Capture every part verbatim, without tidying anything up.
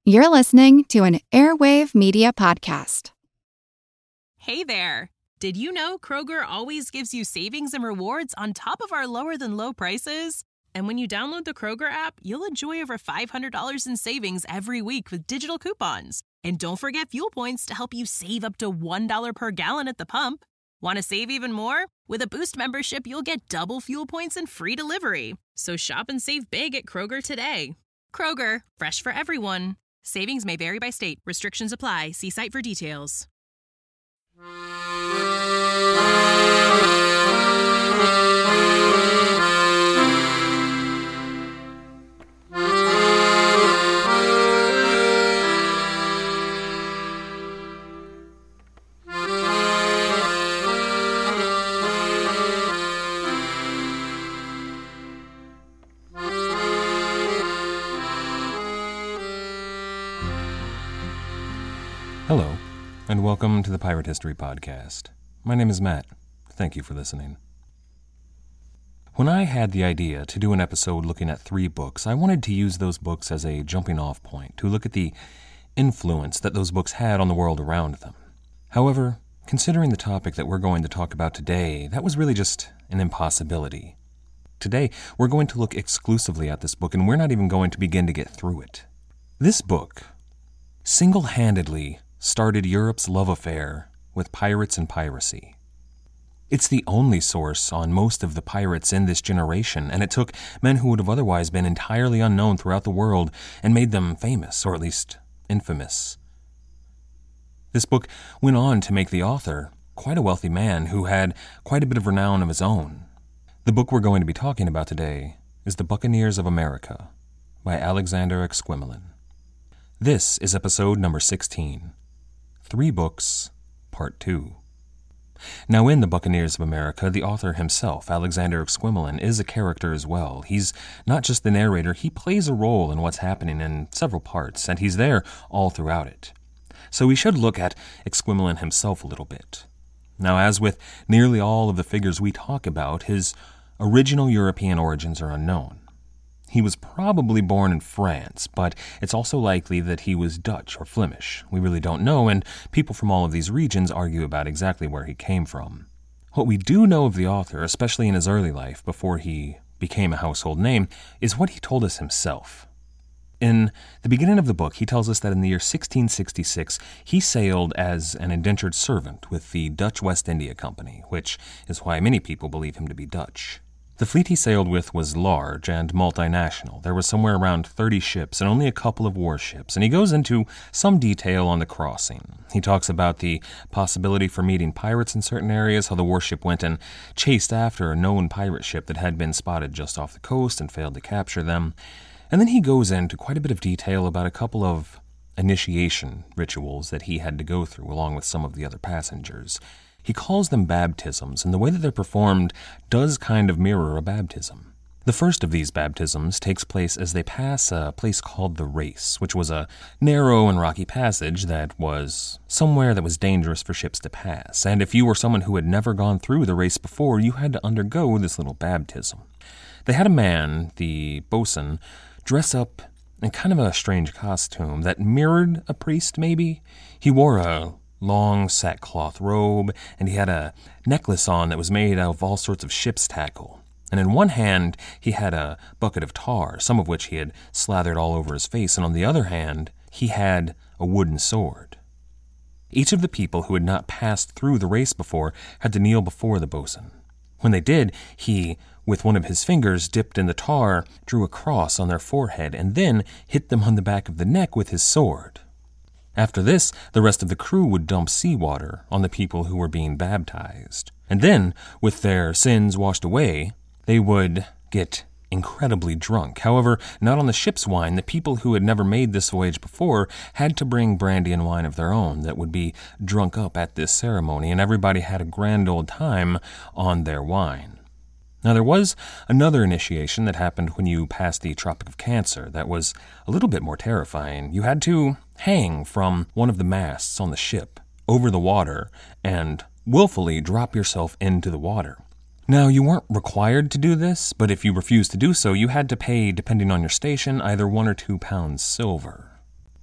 You're listening to an Airwave Media Podcast. Hey there! Did you know Kroger always gives you savings and rewards on top of our lower-than-low prices? And when you download the Kroger app, you'll enjoy over five hundred dollars in savings every week with digital coupons. And don't forget fuel points to help you save up to one dollar per gallon at the pump. Want to save even more? With a Boost membership, you'll get double fuel points and free delivery. So shop and save big at Kroger today. Kroger, fresh for everyone. Savings may vary by state. Restrictions apply. See site for details. Hello, and welcome to the Pirate History Podcast. My name is Matt. Thank you for listening. When I had the idea to do an episode looking at three books, I wanted to use those books as a jumping-off point to look at the influence that those books had on the world around them. However, considering the topic that we're going to talk about today, that was really just an impossibility. Today, we're going to look exclusively at this book, and we're not even going to begin to get through it. This book single-handedly started Europe's love affair with pirates and piracy. It's the only source on most of the pirates in this generation, and it took men who would have otherwise been entirely unknown throughout the world and made them famous, or at least infamous. This book went on to make the author quite a wealthy man who had quite a bit of renown of his own. The book we're going to be talking about today is The Buccaneers of America by Alexander Exquemelin. This is episode number sixteen. Three Books, Part two. Now, in The Buccaneers of America, the author himself, Alexander Exquemelin, is a character as well. He's not just the narrator, he plays a role in what's happening in several parts, and he's there all throughout it. So we should look at Exquemelin himself a little bit. Now, as with nearly all of the figures we talk about, his original European origins are unknown. He was probably born in France, but it's also likely that he was Dutch or Flemish. We really don't know, and people from all of these regions argue about exactly where he came from. What we do know of the author, especially in his early life, before he became a household name, is what he told us himself. In the beginning of the book, he tells us that in the year sixteen sixty-six, he sailed as an indentured servant with the Dutch West India Company, which is why many people believe him to be Dutch. The fleet he sailed with was large and multinational. There was somewhere around thirty ships and only a couple of warships, and he goes into some detail on the crossing. He talks about the possibility for meeting pirates in certain areas, how the warship went and chased after a known pirate ship that had been spotted just off the coast and failed to capture them. And then he goes into quite a bit of detail about a couple of initiation rituals that he had to go through along with some of the other passengers. He calls them baptisms, and the way that they're performed does kind of mirror a baptism. The first of these baptisms takes place as they pass a place called the Race, which was a narrow and rocky passage that was somewhere that was dangerous for ships to pass. And if you were someone who had never gone through the Race before, you had to undergo this little baptism. They had a man, the bosun, dress up in kind of a strange costume that mirrored a priest, maybe. He wore a long sackcloth robe, and he had a necklace on that was made out of all sorts of ship's tackle. And in one hand, he had a bucket of tar, some of which he had slathered all over his face, and on the other hand, he had a wooden sword. Each of the people who had not passed through the Race before had to kneel before the bosun. When they did, he, with one of his fingers dipped in the tar, drew a cross on their forehead, and then hit them on the back of the neck with his sword. After this, the rest of the crew would dump seawater on the people who were being baptized. And then, with their sins washed away, they would get incredibly drunk. However, not on the ship's wine. The people who had never made this voyage before had to bring brandy and wine of their own that would be drunk up at this ceremony, and everybody had a grand old time on their wine. Now, there was another initiation that happened when you passed the Tropic of Cancer that was a little bit more terrifying. You had to hang from one of the masts on the ship over the water and willfully drop yourself into the water. Now, you weren't required to do this, but if you refused to do so, you had to pay, depending on your station, either one or two pounds silver.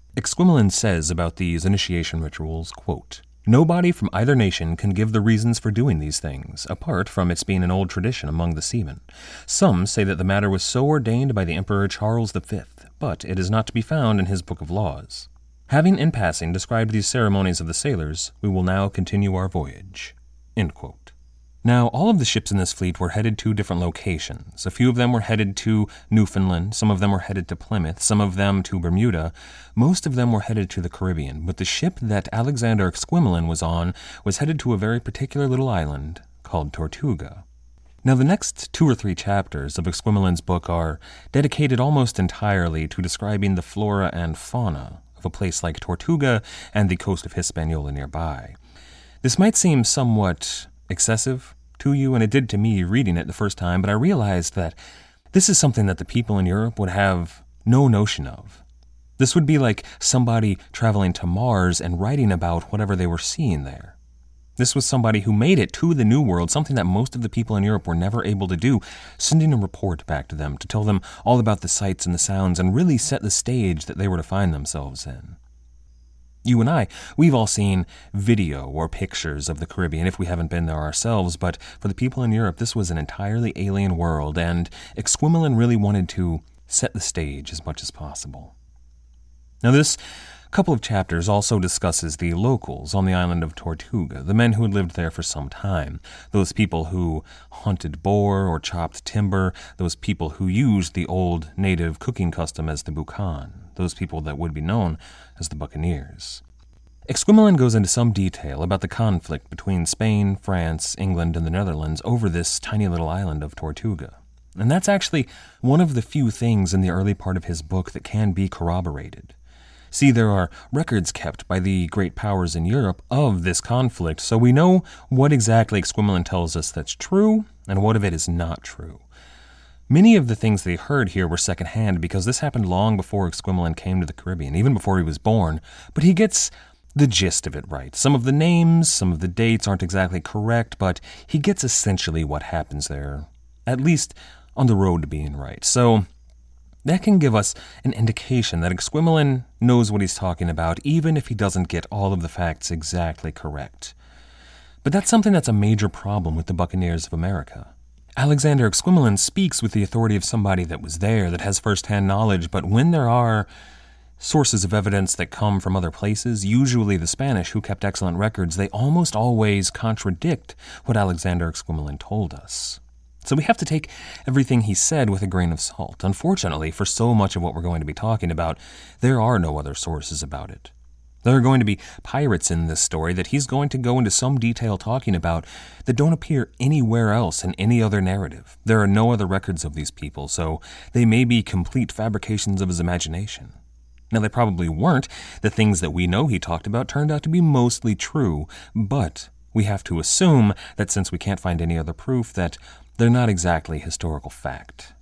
Exquemelin says about these initiation rituals, quote, "Nobody from either nation can give the reasons for doing these things, apart from its being an old tradition among the seamen. Some say that the matter was so ordained by the Emperor Charles the Fifth, but it is not to be found in his Book of Laws. Having in passing described these ceremonies of the sailors, we will now continue our voyage." End quote. Now, all of the ships in this fleet were headed to different locations. A few of them were headed to Newfoundland, some of them were headed to Plymouth, some of them to Bermuda. Most of them were headed to the Caribbean, but the ship that Alexander Exquemelin was on was headed to a very particular little island called Tortuga. Now, the next two or three chapters of Exquemelin's book are dedicated almost entirely to describing the flora and fauna of a place like Tortuga and the coast of Hispaniola nearby. This might seem somewhat excessive to you, and it did to me reading it the first time, but I realized that this is something that the people in Europe would have no notion of. This would be like somebody traveling to Mars and writing about whatever they were seeing there. This was somebody who made it to the New World, something that most of the people in Europe were never able to do, sending a report back to them to tell them all about the sights and the sounds and really set the stage that they were to find themselves in. You and I, we've all seen video or pictures of the Caribbean if we haven't been there ourselves, but for the people in Europe, this was an entirely alien world, and Exquemelin really wanted to set the stage as much as possible. Now, this couple of chapters also discusses the locals on the island of Tortuga, the men who had lived there for some time, those people who hunted boar or chopped timber, those people who used the old native cooking custom as the bucan, those people that would be known as the buccaneers. Exquemelin goes into some detail about the conflict between Spain, France, England, and the Netherlands over this tiny little island of Tortuga. And that's actually one of the few things in the early part of his book that can be corroborated. See, there are records kept by the great powers in Europe of this conflict, so we know what exactly Exquemelin tells us that's true and what of it is not true. Many of the things they heard here were secondhand because this happened long before Exquemelin came to the Caribbean, even before he was born, but he gets the gist of it right. Some of the names, some of the dates aren't exactly correct, but he gets essentially what happens there, at least on the road to being right. So that can give us an indication that Exquemelin knows what he's talking about, even if he doesn't get all of the facts exactly correct. But that's something that's a major problem with the Buccaneers of America. Alexander Exquemelin speaks with the authority of somebody that was there, that has first-hand knowledge, but when there are sources of evidence that come from other places, usually the Spanish, who kept excellent records, they almost always contradict what Alexander Exquemelin told us. So we have to take everything he said with a grain of salt. Unfortunately, for so much of what we're going to be talking about, there are no other sources about it. There are going to be pirates in this story that he's going to go into some detail talking about that don't appear anywhere else in any other narrative. There are no other records of these people, so they may be complete fabrications of his imagination. Now, they probably weren't. The things that we know he talked about turned out to be mostly true, but we have to assume that since we can't find any other proof, that they're not exactly historical fact.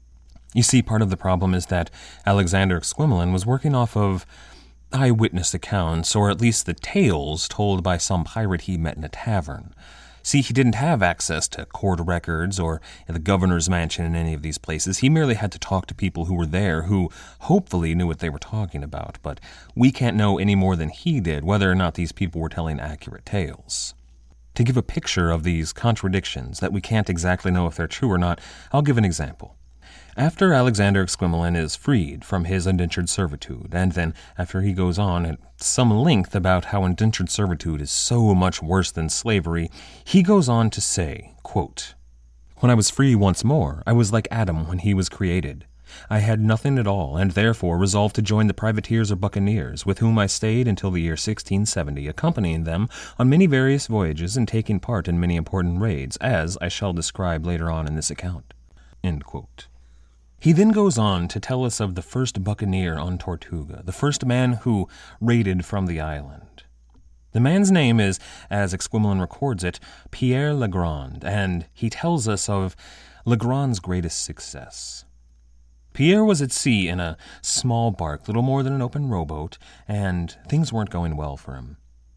You see, part of the problem is that Alexander Exquemelin was working off of eyewitness accounts, or at least the tales told by some pirate he met in a tavern. See, he didn't have access to court records or the governor's mansion in any of these places. He merely had to talk to people who were there who hopefully knew what they were talking about, but we can't know any more than he did whether or not these people were telling accurate tales. To give a picture of these contradictions that we can't exactly know if they're true or not, I'll give an example. After Alexander Exquemelin is freed from his indentured servitude, and then after he goes on at some length about how indentured servitude is so much worse than slavery, he goes on to say, quote, "When I was free once more, I was like Adam when he was created. I had nothing at all, and therefore resolved to join the privateers or buccaneers, with whom I stayed until the year sixteen seventy, accompanying them on many various voyages and taking part in many important raids, as I shall describe later on in this account." End quote. He then goes on to tell us of the first buccaneer on Tortuga, the first man who raided from the island. The man's name is, as Exquemelin records it, Pierre Legrand, and he tells us of Legrand's greatest success. Pierre was at sea in a small bark, little more than an open rowboat, and things weren't going well for him.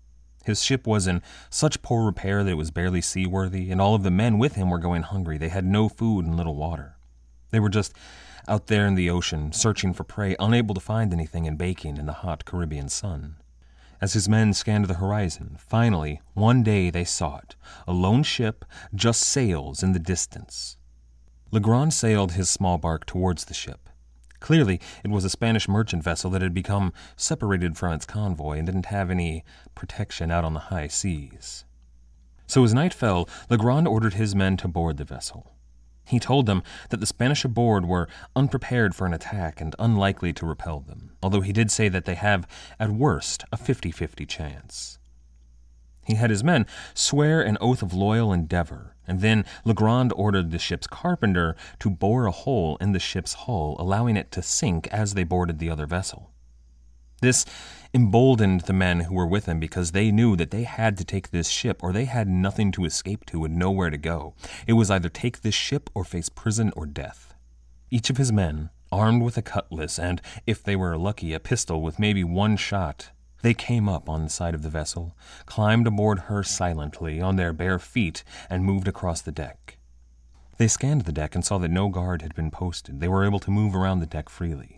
His ship was in such poor repair that it was barely seaworthy, and all of the men with him were going hungry. They had no food and little water. They were just out there in the ocean, searching for prey, unable to find anything and baking in the hot Caribbean sun. As his men scanned the horizon, finally, one day they saw it, a lone ship, just sails in the distance. Legrand sailed his small bark towards the ship. Clearly, it was a Spanish merchant vessel that had become separated from its convoy and didn't have any protection out on the high seas. So as night fell, Legrand ordered his men to board the vessel. He told them that the Spanish aboard were unprepared for an attack and unlikely to repel them, although he did say that they have, at worst, a fifty-fifty chance. He had his men swear an oath of loyal endeavor, and then Legrand ordered the ship's carpenter to bore a hole in the ship's hull, allowing it to sink as they boarded the other vessel. This emboldened the men who were with him because they knew that they had to take this ship or they had nothing to escape to and nowhere to go. It was either take this ship or face prison or death. Each of his men, armed with a cutlass and, if they were lucky, a pistol with maybe one shot, they came up on the side of the vessel, climbed aboard her silently on their bare feet, and moved across the deck. They scanned the deck and saw that no guard had been posted. They were able to move around the deck freely.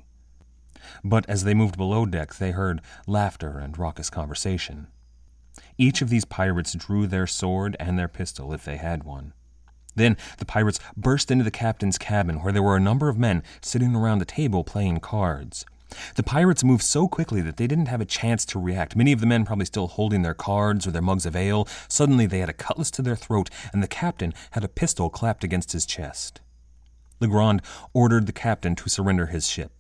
But as they moved below deck, they heard laughter and raucous conversation. Each of these pirates drew their sword and their pistol, if they had one. Then the pirates burst into the captain's cabin, where there were a number of men sitting around the table playing cards. The pirates moved so quickly that they didn't have a chance to react, many of the men probably still holding their cards or their mugs of ale. Suddenly they had a cutlass to their throat, and the captain had a pistol clapped against his chest. Legrand ordered the captain to surrender his ship.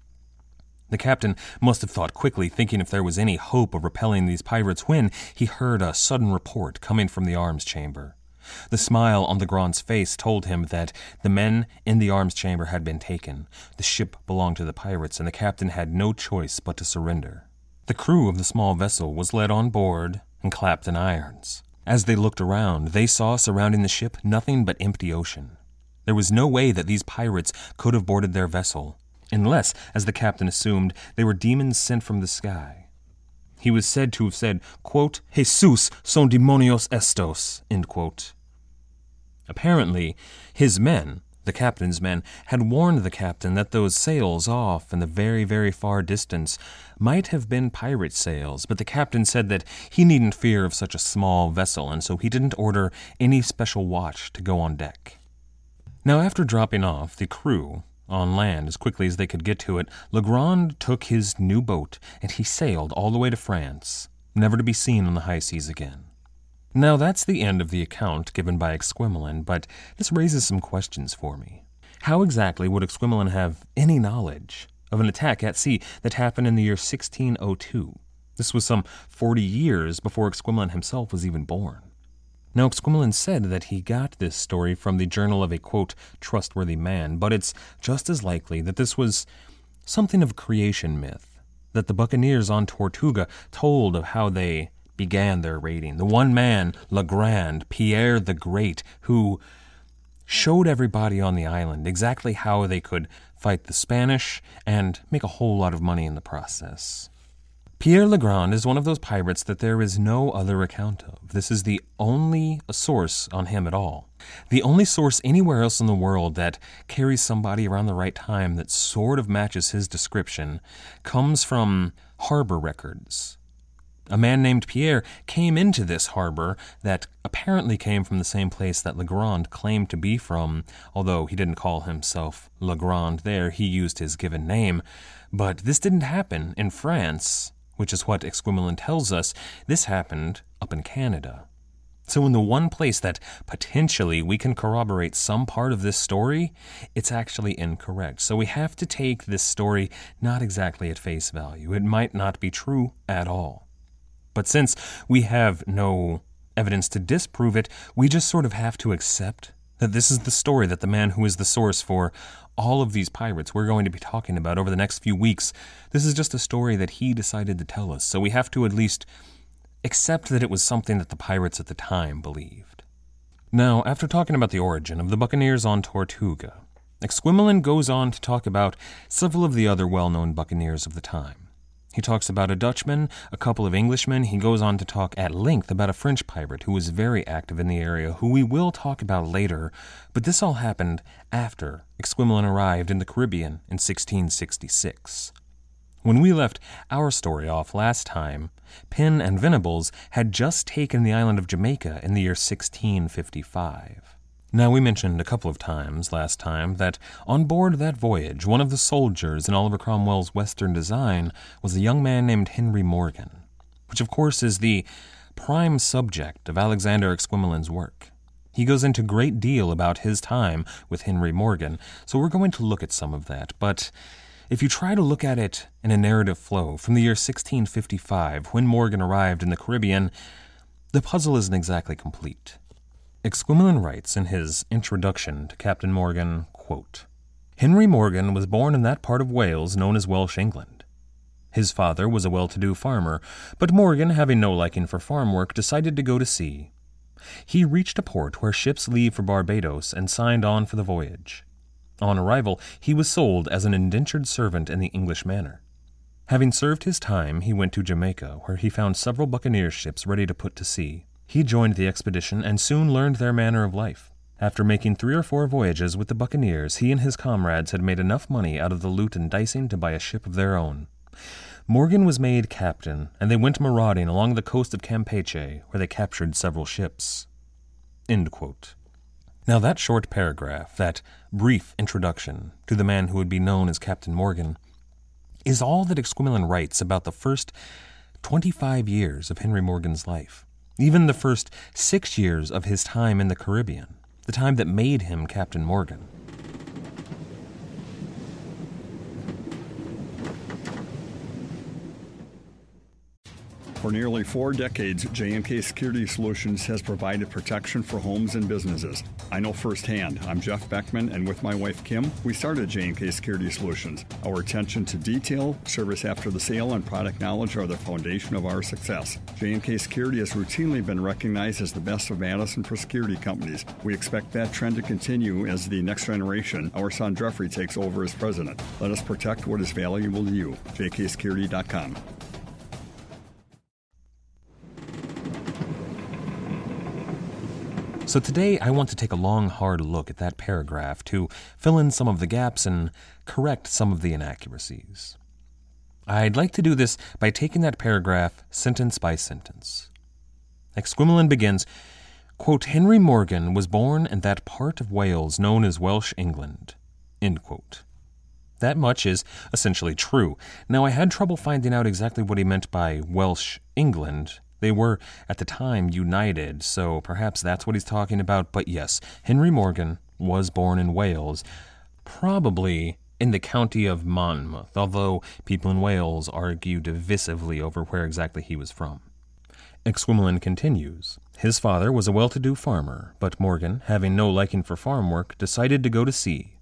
The captain must have thought quickly, thinking if there was any hope of repelling these pirates, when he heard a sudden report coming from the arms chamber. The smile on Legrand's face told him that the men in the arms chamber had been taken. The ship belonged to the pirates, and the captain had no choice but to surrender. The crew of the small vessel was led on board and clapped in irons. As they looked around, they saw surrounding the ship nothing but empty ocean. There was no way that these pirates could have boarded their vessel, unless, as the captain assumed, they were demons sent from the sky. He was said to have said, quote, "Jesus son demonios estos," end quote. Apparently, his men, the captain's men, had warned the captain that those sails off in the very, very far distance might have been pirate sails, but the captain said that he needn't fear of such a small vessel, and so he didn't order any special watch to go on deck. Now, after dropping off the crew on land as quickly as they could get to it, Legrand took his new boat, and he sailed all the way to France, never to be seen on the high seas again. Now, that's the end of the account given by Exquemelin, but this raises some questions for me. How exactly would Exquemelin have any knowledge of an attack at sea that happened in the year sixteen oh two? This was some forty years before Exquemelin himself was even born. Now, Exquemelin said that he got this story from the journal of a, quote, trustworthy man, but it's just as likely that this was something of a creation myth, that the buccaneers on Tortuga told of how they began their raiding. The one man, Legrand, Pierre the Great, who showed everybody on the island exactly how they could fight the Spanish and make a whole lot of money in the process. Pierre Legrand is one of those pirates that there is no other account of. This is the only source on him at all. The only source anywhere else in the world that carries somebody around the right time that sort of matches his description comes from harbor records. A man named Pierre came into this harbor that apparently came from the same place that Legrand claimed to be from, although he didn't call himself Legrand there, he used his given name. But this didn't happen in France, which is what Exquemelin tells us. This happened up in Canada. So in the one place that potentially we can corroborate some part of this story, it's actually incorrect. So we have to take this story not exactly at face value. It might not be true at all. But since we have no evidence to disprove it, we just sort of have to accept that this is the story that the man who is the source for all of these pirates we're going to be talking about over the next few weeks, this is just a story that he decided to tell us. So we have to at least accept that it was something that the pirates at the time believed. Now, after talking about the origin of the buccaneers on Tortuga, Exquemelin goes on to talk about several of the other well-known buccaneers of the time. He talks about a Dutchman, a couple of Englishmen. He goes on to talk at length about a French pirate who was very active in the area, who we will talk about later, but this all happened after Exquemelin arrived in the Caribbean in sixteen sixty-six. When we left our story off last time, Penn and Venables had just taken the island of Jamaica in the year sixteen fifty-five. Now, we mentioned a couple of times last time that on board that voyage, one of the soldiers in Oliver Cromwell's Western design was a young man named Henry Morgan, which of course is the prime subject of Alexander Exquemelin's work. He goes into a great deal about his time with Henry Morgan, so we're going to look at some of that, but if you try to look at it in a narrative flow from the year sixteen fifty-five, when Morgan arrived in the Caribbean, the puzzle isn't exactly complete. Exquemelin writes in his introduction to Captain Morgan, quote, "Henry Morgan was born in that part of Wales known as Welsh England. His father was a well-to-do farmer, but Morgan, having no liking for farm work, decided to go to sea. He reached a port where ships leave for Barbados and signed on for the voyage. On arrival, he was sold as an indentured servant in the English manner. Having served his time, he went to Jamaica, where he found several buccaneer ships ready to put to sea. He joined the expedition and soon learned their manner of life. After making three or four voyages with the buccaneers, he and his comrades had made enough money out of the loot and dicing to buy a ship of their own. Morgan was made captain, and they went marauding along the coast of Campeche, where they captured several ships." End quote. Now that short paragraph, that brief introduction to the man who would be known as Captain Morgan, is all that Exquemelin writes about the first twenty-five years of Henry Morgan's life. Even the first six years of his time in the Caribbean, the time that made him Captain Morgan. For nearly four decades, J and K Security Solutions has provided protection for homes and businesses. I know firsthand. I'm Jeff Beckman, and with my wife Kim, we started J and K Security Solutions. Our attention to detail, service after the sale, and product knowledge are the foundation of our success. J and K Security has routinely been recognized as the best of Madison for security companies. We expect that trend to continue as the next generation, our son Jeffrey, takes over as president. Let us protect what is valuable to you. J K security dot com. So today I want to take a long, hard look at that paragraph to fill in some of the gaps and correct some of the inaccuracies. I'd like to do this by taking that paragraph sentence by sentence. Exquemelin begins, quote, "Henry Morgan was born in that part of Wales known as Welsh England." End quote. That much is essentially true. Now, I had trouble finding out exactly what he meant by Welsh England. They were, at the time, united, so perhaps that's what he's talking about. But yes, Henry Morgan was born in Wales, probably in the county of Monmouth, although people in Wales argue divisively over where exactly he was from. Exquemelin continues, "His father was a well-to-do farmer, but Morgan, having no liking for farm work, decided to go to sea."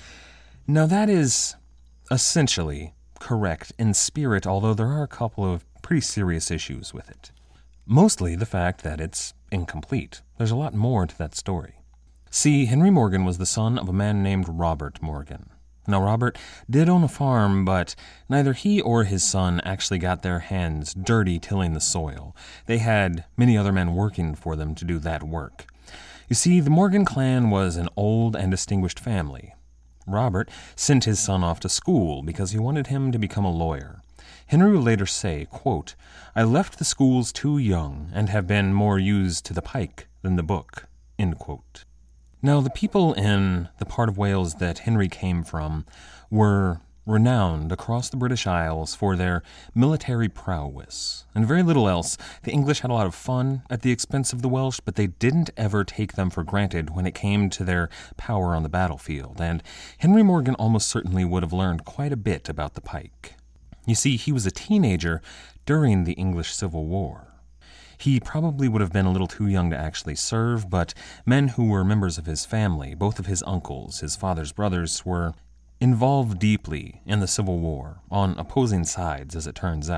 Now that is essentially correct in spirit, although there are a couple of pretty serious issues with it. Mostly the fact that it's incomplete. There's a lot more to that story. See, Henry Morgan was the son of a man named Robert Morgan. Now, Robert did own a farm, but neither he or his son actually got their hands dirty tilling the soil. They had many other men working for them to do that work. You see, the Morgan clan was an old and distinguished family. Robert sent his son off to school because he wanted him to become a lawyer. Henry would later say, quote, "I left the schools too young and have been more used to the pike than the book." End quote. Now, the people in the part of Wales that Henry came from were renowned across the British Isles for their military prowess, and very little else. The English had a lot of fun at the expense of the Welsh, but they didn't ever take them for granted when it came to their power on the battlefield, and Henry Morgan almost certainly would have learned quite a bit about the pike. You see, he was a teenager during the English Civil War. He probably would have been a little too young to actually serve, but men who were members of his family, both of his uncles, his father's brothers, were involved deeply in the Civil War, on opposing sides, as it turns out.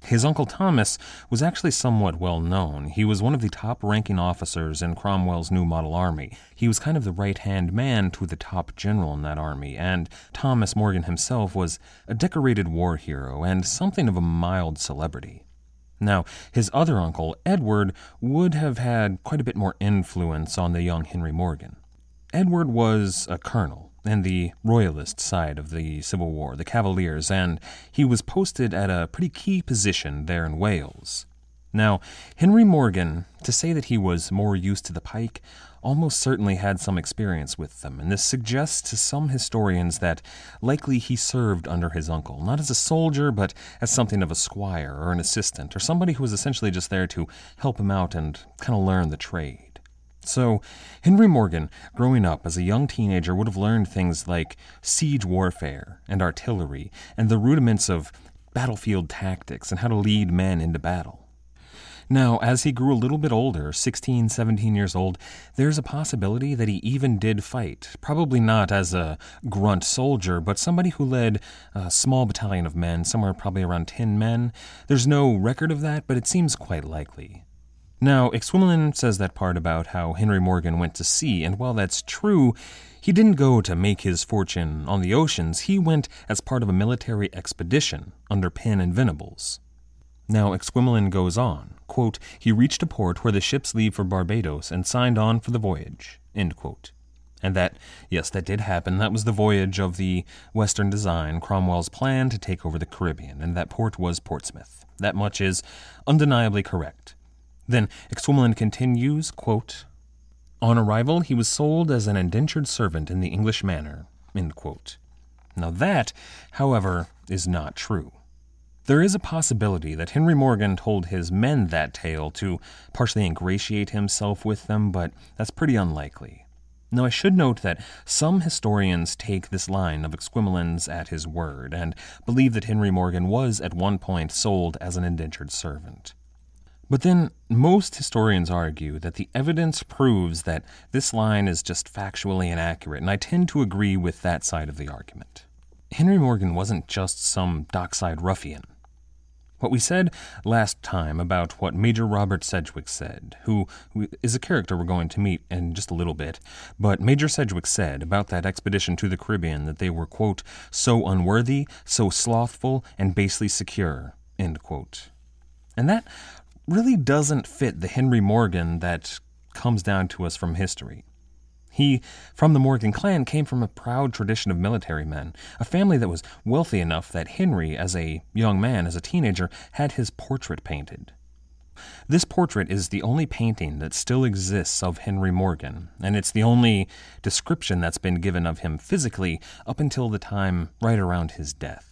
His Uncle Thomas was actually somewhat well known. He was one of the top-ranking officers in Cromwell's New Model Army. He was kind of the right-hand man to the top general in that army, and Thomas Morgan himself was a decorated war hero and something of a mild celebrity. Now, his other uncle, Edward, would have had quite a bit more influence on the young Henry Morgan. Edward was a colonel in the Royalist side of the Civil War, the Cavaliers, and he was posted at a pretty key position there in Wales. Now, Henry Morgan, to say that he was more used to the pike, almost certainly had some experience with them, and this suggests to some historians that likely he served under his uncle, not as a soldier, but as something of a squire or an assistant, or somebody who was essentially just there to help him out and kind of learn the trade. So, Henry Morgan, growing up as a young teenager, would have learned things like siege warfare and artillery and the rudiments of battlefield tactics and how to lead men into battle. Now, as he grew a little bit older, sixteen, seventeen years old, there's a possibility that he even did fight, probably not as a grunt soldier, but somebody who led a small battalion of men, somewhere probably around ten men. There's no record of that, but it seems quite likely. Now, Exquemelin says that part about how Henry Morgan went to sea, and while that's true, he didn't go to make his fortune on the oceans. He went as part of a military expedition under Penn and Venables. Now, Exquemelin goes on, quote, he reached a port where the ships leave for Barbados and signed on for the voyage, end quote. And that, yes, that did happen. That was the voyage of the Western Design, Cromwell's plan to take over the Caribbean, and that port was Portsmouth. That much is undeniably correct. Then Exquemelin continues, quote, on arrival, he was sold as an indentured servant in the English manner, end quote. Now that, however, is not true. There is a possibility that Henry Morgan told his men that tale to partially ingratiate himself with them, but that's pretty unlikely. Now, I should note that some historians take this line of Exquemelin's at his word and believe that Henry Morgan was at one point sold as an indentured servant. But then most historians argue that the evidence proves that this line is just factually inaccurate, and I tend to agree with that side of the argument. Henry Morgan wasn't just some dockside ruffian. What we said last time about what Major Robert Sedgwick said, who is a character we're going to meet in just a little bit, but Major Sedgwick said about that expedition to the Caribbean that they were, quote, so unworthy, so slothful, and basely secure, end quote. And that really doesn't fit the Henry Morgan that comes down to us from history. He, from the Morgan clan, came from a proud tradition of military men, a family that was wealthy enough that Henry, as a young man, as a teenager, had his portrait painted. This portrait is the only painting that still exists of Henry Morgan, and it's the only description that's been given of him physically up until the time right around his death.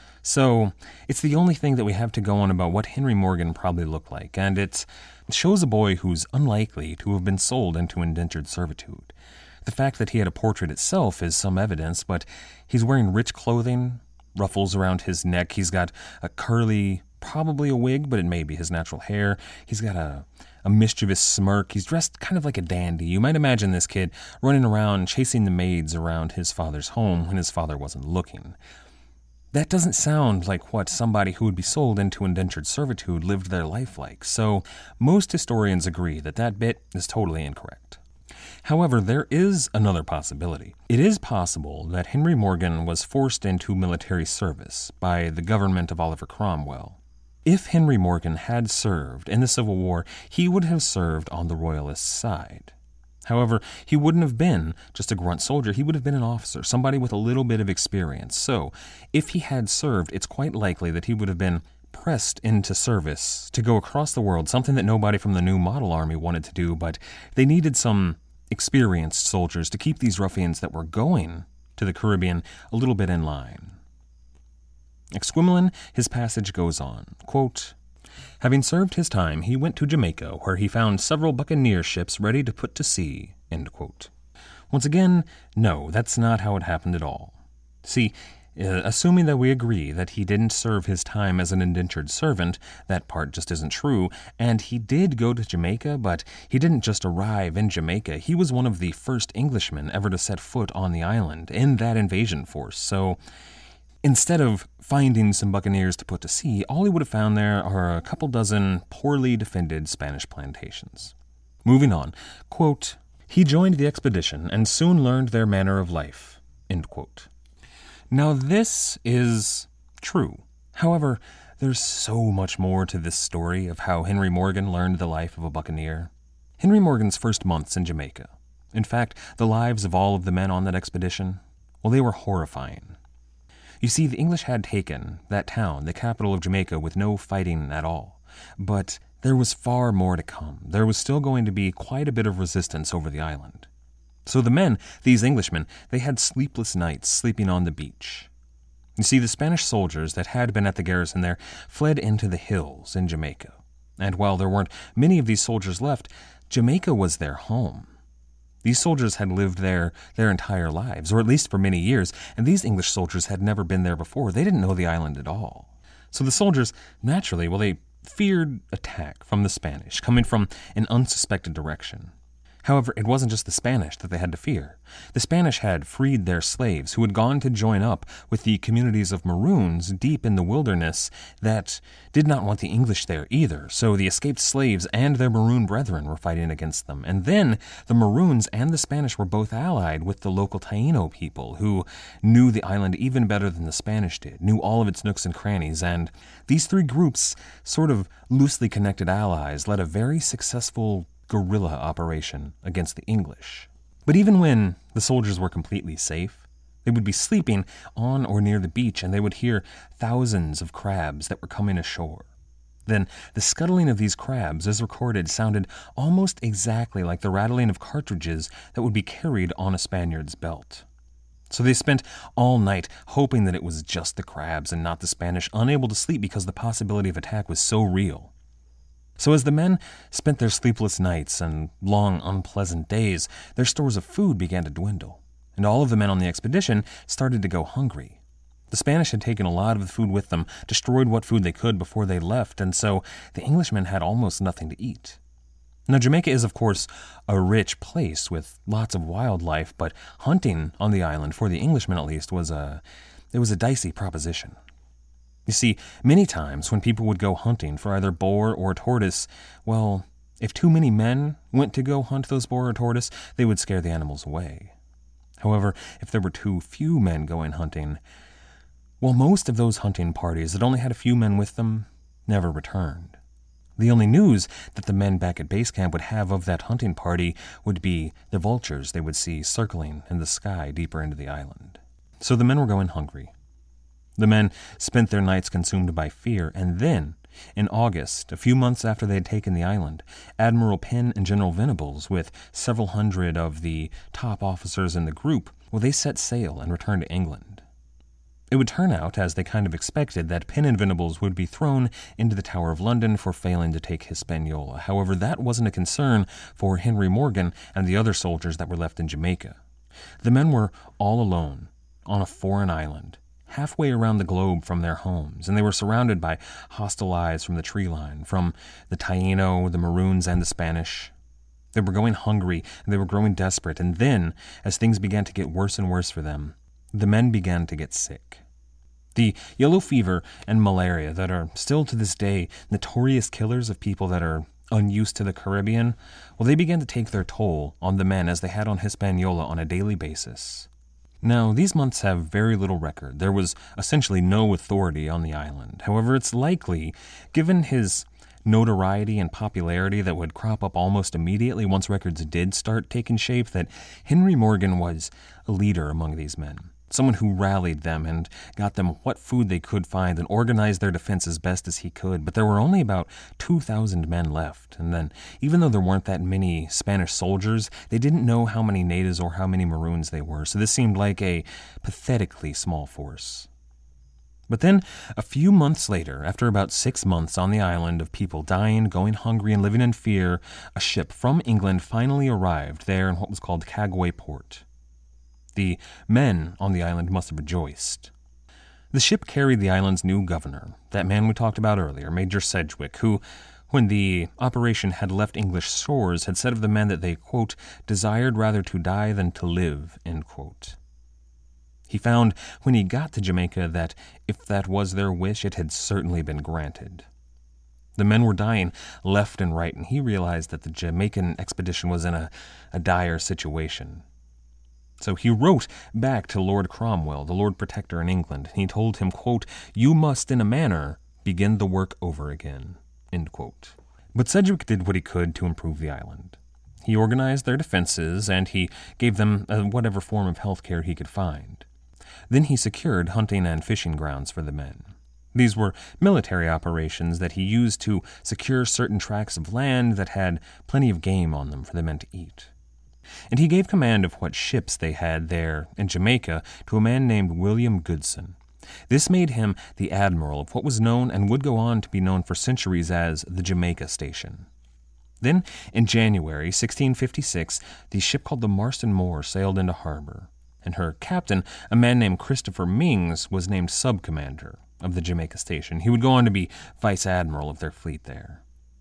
So, it's the only thing that we have to go on about what Henry Morgan probably looked like, and it shows a boy who's unlikely to have been sold into indentured servitude. The fact that he had a portrait itself is some evidence, but he's wearing rich clothing, ruffles around his neck, he's got a curly, probably a wig, but it may be his natural hair, he's got a, a mischievous smirk, he's dressed kind of like a dandy. You might imagine this kid running around chasing the maids around his father's home when his father wasn't looking. That doesn't sound like what somebody who would be sold into indentured servitude lived their life like, so most historians agree that that bit is totally incorrect. However, there is another possibility. It is possible that Henry Morgan was forced into military service by the government of Oliver Cromwell. If Henry Morgan had served in the Civil War, he would have served on the Royalist side. However, he wouldn't have been just a grunt soldier, he would have been an officer, somebody with a little bit of experience. So, if he had served, it's quite likely that he would have been pressed into service to go across the world, something that nobody from the New Model Army wanted to do, but they needed some experienced soldiers to keep these ruffians that were going to the Caribbean a little bit in line. Exquemelin, his passage goes on, quote, having served his time, he went to Jamaica, where he found several buccaneer ships ready to put to sea, end quote. Once again, no, that's not how it happened at all. See, uh, assuming that we agree that he didn't serve his time as an indentured servant, that part just isn't true, and he did go to Jamaica, but he didn't just arrive in Jamaica. He was one of the first Englishmen ever to set foot on the island in that invasion force, so Instead of finding some buccaneers to put to sea, all he would have found there are a couple dozen poorly defended Spanish plantations. Moving on, quote, "He joined the expedition and soon learned their manner of life," end quote. Now this is true. However, there's so much more to this story of how Henry Morgan learned the life of a buccaneer. Henry Morgan's first months in Jamaica, in fact, the lives of all of the men on that expedition, well, they were horrifying. You see, the English had taken that town, the capital of Jamaica, with no fighting at all. But there was far more to come. There was still going to be quite a bit of resistance over the island. So the men, these Englishmen, they had sleepless nights sleeping on the beach. You see, the Spanish soldiers that had been at the garrison there fled into the hills in Jamaica. And while there weren't many of these soldiers left, Jamaica was their home. These soldiers had lived there their entire lives, or at least for many years, and these English soldiers had never been there before. They didn't know the island at all. So the soldiers, naturally, well, they feared attack from the Spanish, coming from an unsuspected direction. However, it wasn't just the Spanish that they had to fear. The Spanish had freed their slaves who had gone to join up with the communities of Maroons deep in the wilderness that did not want the English there either. So the escaped slaves and their Maroon brethren were fighting against them. And then the Maroons and the Spanish were both allied with the local Taino people who knew the island even better than the Spanish did, knew all of its nooks and crannies. And these three groups, sort of loosely connected allies, led a very successful guerrilla operation against the English. But even when the soldiers were completely safe, they would be sleeping on or near the beach and they would hear thousands of crabs that were coming ashore. Then the scuttling of these crabs, as recorded, sounded almost exactly like the rattling of cartridges that would be carried on a Spaniard's belt. So they spent all night hoping that it was just the crabs and not the Spanish, unable to sleep because the possibility of attack was so real. So as the men spent their sleepless nights and long, unpleasant days, their stores of food began to dwindle, and all of the men on the expedition started to go hungry. The Spanish had taken a lot of the food with them, destroyed what food they could before they left, and so the Englishmen had almost nothing to eat. Now, Jamaica is, of course, a rich place with lots of wildlife, but hunting on the island, for the Englishmen at least, was a, it was a dicey proposition. You see, many times when people would go hunting for either boar or tortoise, well, if too many men went to go hunt those boar or tortoise, they would scare the animals away. However, if there were too few men going hunting, well, most of those hunting parties that only had a few men with them never returned. The only news that the men back at base camp would have of that hunting party would be the vultures they would see circling in the sky deeper into the island. So the men were going hungry. The men spent their nights consumed by fear, and then, in August, a few months after they had taken the island, Admiral Penn and General Venables, with several hundred of the top officers in the group, well, they set sail and returned to England. It would turn out, as they kind of expected, that Penn and Venables would be thrown into the Tower of London for failing to take Hispaniola. However, that wasn't a concern for Henry Morgan and the other soldiers that were left in Jamaica. The men were all alone on a foreign island, halfway around the globe from their homes, and they were surrounded by hostile eyes from the tree line, from the Taino, the Maroons, and the Spanish. They were going hungry, and they were growing desperate, and then, as things began to get worse and worse for them, the men began to get sick. The yellow fever and malaria that are still to this day notorious killers of people that are unused to the Caribbean, well, they began to take their toll on the men as they had on Hispaniola on a daily basis. Now, these months have very little record. There was essentially no authority on the island. However, it's likely, given his notoriety and popularity that would crop up almost immediately once records did start taking shape, that Henry Morgan was a leader among these men, someone who rallied them and got them what food they could find and organized their defense as best as he could. But there were only about two thousand men left, and then, even though there weren't that many Spanish soldiers, they didn't know how many natives or how many Maroons they were, so this seemed like a pathetically small force. But then, a few months later, after about six months on the island of people dying, going hungry, and living in fear, a ship from England finally arrived there in what was called Kagway Port. The men on the island must have rejoiced. The ship carried the island's new governor, that man we talked about earlier, Major Sedgwick, who, when the operation had left English shores, had said of the men that they, quote, desired rather to die than to live, end quote. He found when he got to Jamaica that if that was their wish, it had certainly been granted. The men were dying left and right, and he realized that the Jamaican expedition was in a, a dire situation. So he wrote back to Lord Cromwell, the Lord Protector in England, and he told him, quote, "You must, in a manner, begin the work over again," end quote. But Sedgwick did what he could to improve the island. He organized their defenses, and he gave them uh, whatever form of health care he could find. Then he secured hunting and fishing grounds for the men. These were military operations that he used to secure certain tracts of land that had plenty of game on them for the men to eat. And he gave command of what ships they had there in Jamaica to a man named William Goodson. This made him the admiral of what was known and would go on to be known for centuries as the Jamaica Station. Then, in January sixteen fifty-six, the ship called the Marston Moor sailed into harbor, and her captain, a man named Christopher Mings, was named sub-commander of the Jamaica Station. He would go on to be vice admiral of their fleet there.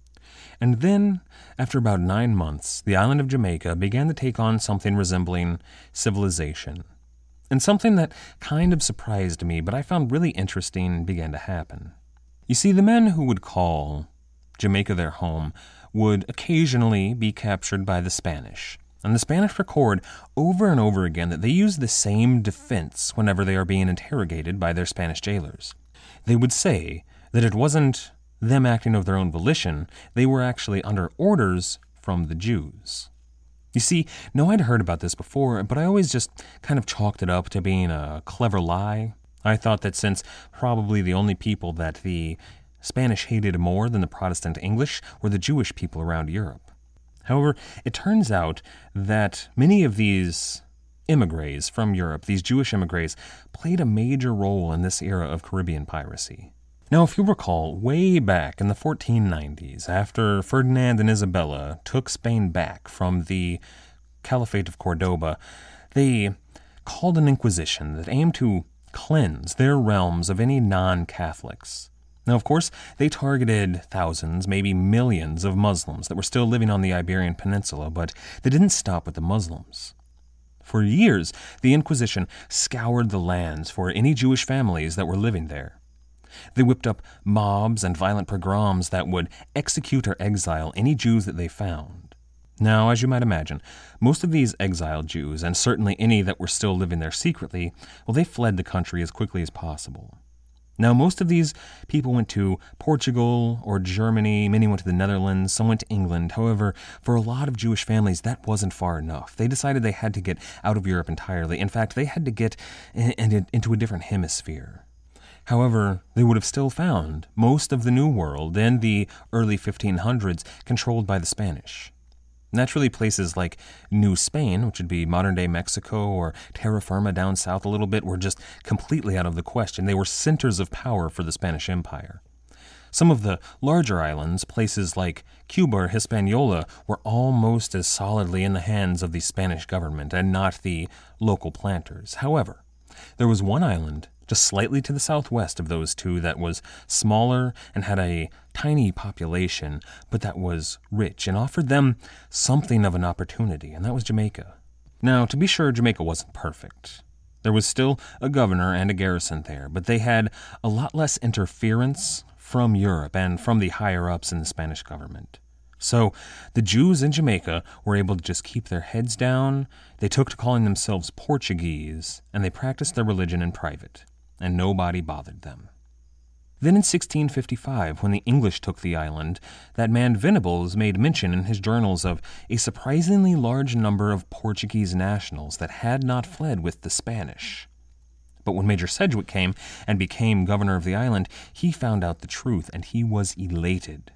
And then, after about nine months, the island of Jamaica began to take on something resembling civilization. And something that kind of surprised me, but I found really interesting, began to happen. You see, the men who would call Jamaica their home would occasionally be captured by the Spanish. And the Spanish record over and over again that they use the same defense whenever they are being interrogated by their Spanish jailers. They would say that it wasn't them acting of their own volition, they were actually under orders from the Jews. You see, no, I'd heard about this before, but I always just kind of chalked it up to being a clever lie. I thought that since probably the only people that the Spanish hated more than the Protestant English were the Jewish people around Europe. However, it turns out that many of these immigrants from Europe, these Jewish immigrants, played a major role in this era of Caribbean piracy. Now, if you recall, way back in the fourteen nineties, after Ferdinand and Isabella took Spain back from the Caliphate of Cordoba, they called an inquisition that aimed to cleanse their realms of any non-Catholics. Now, of course, they targeted thousands, maybe millions of Muslims that were still living on the Iberian Peninsula, but they didn't stop with the Muslims. For years, the Inquisition scoured the lands for any Jewish families that were living there. They whipped up mobs and violent pogroms that would execute or exile any Jews that they found. Now, as you might imagine, most of these exiled Jews, and certainly any that were still living there secretly, well, they fled the country as quickly as possible. Now, most of these people went to Portugal or Germany, many went to the Netherlands, some went to England. However, for a lot of Jewish families, that wasn't far enough. They decided they had to get out of Europe entirely. In fact, they had to get in, in, into a different hemisphere. However, they would have still found most of the New World in the early fifteen hundreds controlled by the Spanish. Naturally, places like New Spain, which would be modern-day Mexico, or Terra Firma down south a little bit, were just completely out of the question. They were centers of power for the Spanish Empire. Some of the larger islands, places like Cuba or Hispaniola, were almost as solidly in the hands of the Spanish government and not the local planters. However, there was one island just slightly to the southwest of those two that was smaller and had a tiny population, but that was rich and offered them something of an opportunity, and that was Jamaica. Now, to be sure, Jamaica wasn't perfect. There was still a governor and a garrison there, but they had a lot less interference from Europe and from the higher-ups in the Spanish government. So the Jews in Jamaica were able to just keep their heads down, they took to calling themselves Portuguese, and they practiced their religion in private, and nobody bothered them. Then in sixteen fifty-five, when the English took the island, that man Venables made mention in his journals of a surprisingly large number of Portuguese nationals that had not fled with the Spanish. But when Major Sedgwick came and became governor of the island, he found out the truth, and he was elated.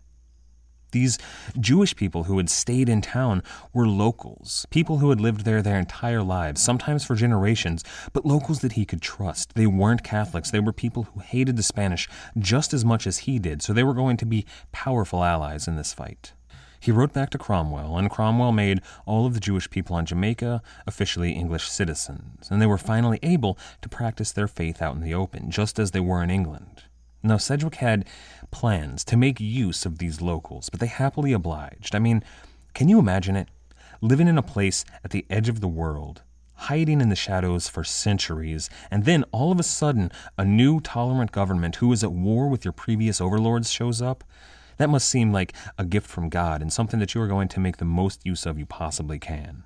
These Jewish people who had stayed in town were locals, people who had lived there their entire lives, sometimes for generations, but locals that he could trust. They weren't Catholics. They were people who hated the Spanish just as much as he did, so they were going to be powerful allies in this fight. He wrote back to Cromwell, and Cromwell made all of the Jewish people on Jamaica officially English citizens, and they were finally able to practice their faith out in the open, just as they were in England. Now, Sedgwick had plans to make use of these locals, but they happily obliged. I mean, can you imagine it? Living in a place at the edge of the world, hiding in the shadows for centuries, and then all of a sudden a new tolerant government who is at war with your previous overlords shows up, that must seem like a gift from God and something that you are going to make the most use of you possibly can.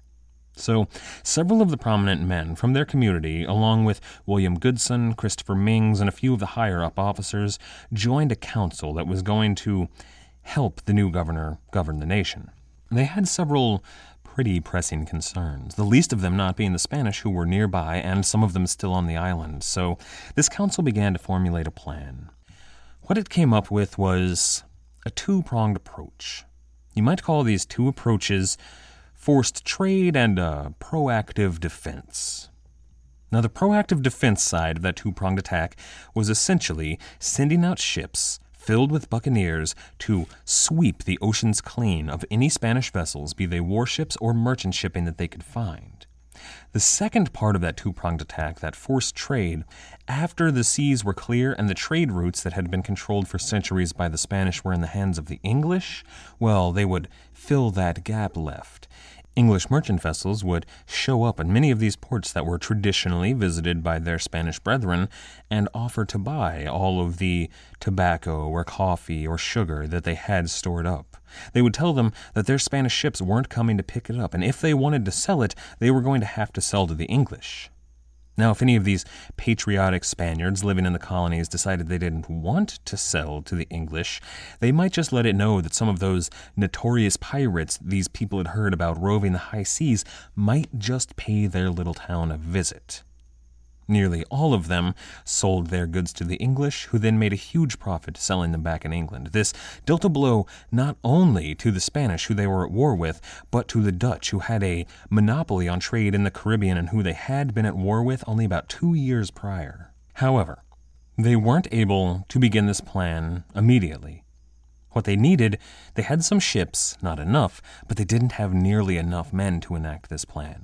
So, several of the prominent men from their community, along with William Goodson, Christopher Mings, and a few of the higher-up officers, joined a council that was going to help the new governor govern the nation. They had several pretty pressing concerns, the least of them not being the Spanish who were nearby and some of them still on the island. So, this council began to formulate a plan. What it came up with was a two-pronged approach. You might call these two approaches forced trade and a proactive defense. Now, the proactive defense side of that two-pronged attack was essentially sending out ships filled with buccaneers to sweep the oceans clean of any Spanish vessels, be they warships or merchant shipping that they could find. The second part of that two-pronged attack, that forced trade, after the seas were clear and the trade routes that had been controlled for centuries by the Spanish were in the hands of the English, well, they would fill that gap left. English merchant vessels would show up in many of these ports that were traditionally visited by their Spanish brethren and offer to buy all of the tobacco or coffee or sugar that they had stored up. They would tell them that their Spanish ships weren't coming to pick it up, and if they wanted to sell it, they were going to have to sell to the English. Now, if any of these patriotic Spaniards living in the colonies decided they didn't want to sell to the English, they might just let it know that some of those notorious pirates these people had heard about roving the high seas might just pay their little town a visit. Nearly all of them sold their goods to the English, who then made a huge profit selling them back in England. This dealt a blow not only to the Spanish, who they were at war with, but to the Dutch, who had a monopoly on trade in the Caribbean and who they had been at war with only about two years prior. However, they weren't able to begin this plan immediately. What they needed, they had some ships, not enough, but they didn't have nearly enough men to enact this plan.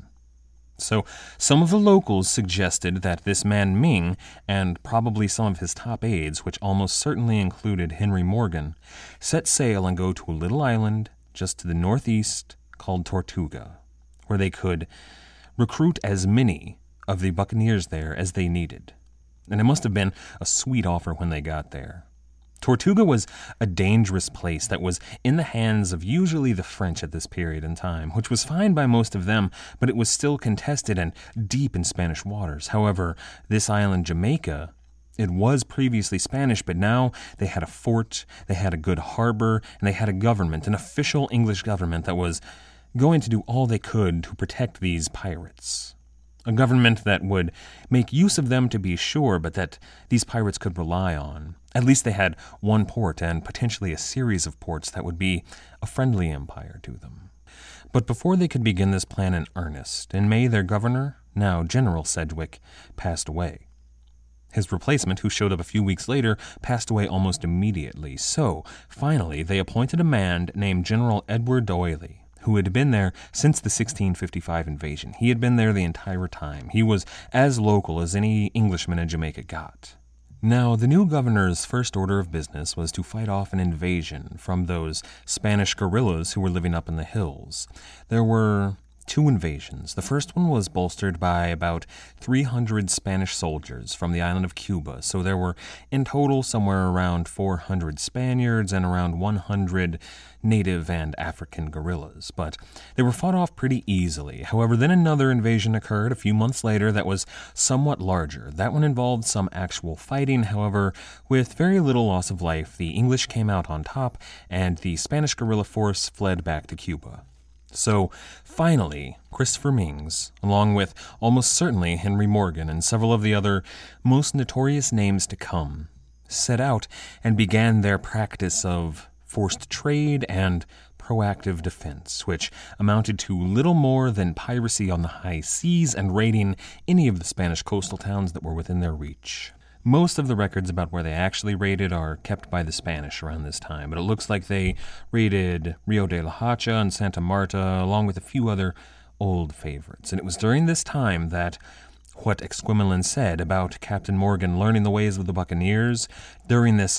So some of the locals suggested that this man Ming, and probably some of his top aides, which almost certainly included Henry Morgan, set sail and go to a little island just to the northeast called Tortuga, where they could recruit as many of the buccaneers there as they needed. And it must have been a sweet offer when they got there. Tortuga was a dangerous place that was in the hands of usually the French at this period in time, which was fine by most of them, but it was still contested and deep in Spanish waters. However, this island, Jamaica, it was previously Spanish, but now they had a fort, they had a good harbor, and they had a government, an official English government that was going to do all they could to protect these pirates. A government that would make use of them to be sure, but that these pirates could rely on. At least they had one port and potentially a series of ports that would be a friendly empire to them. But before they could begin this plan in earnest, in May their governor, now General Sedgwick, passed away. His replacement, who showed up a few weeks later, passed away almost immediately. So, finally, they appointed a man named General Edward D'Oyly, who had been there since the sixteen fifty-five invasion. He had been there the entire time. He was as local as any Englishman in Jamaica got. Now, the new governor's first order of business was to fight off an invasion from those Spanish guerrillas who were living up in the hills. There were two invasions. The first one was bolstered by about three hundred Spanish soldiers from the island of Cuba, so there were in total somewhere around four hundred Spaniards and around one hundred native and African guerrillas, but they were fought off pretty easily. However, then another invasion occurred a few months later that was somewhat larger. That one involved some actual fighting, however, with very little loss of life. The English came out on top, and the Spanish guerrilla force fled back to Cuba. So, finally, Christopher Mings, along with almost certainly Henry Morgan and several of the other most notorious names to come, set out and began their practice of forced trade and proactive defense, which amounted to little more than piracy on the high seas and raiding any of the Spanish coastal towns that were within their reach. Most of the records about where they actually raided are kept by the Spanish around this time, but it looks like they raided Rio de la Hacha and Santa Marta, along with a few other old favorites. And it was during this time that what Exquemelin said about Captain Morgan learning the ways of the buccaneers, during this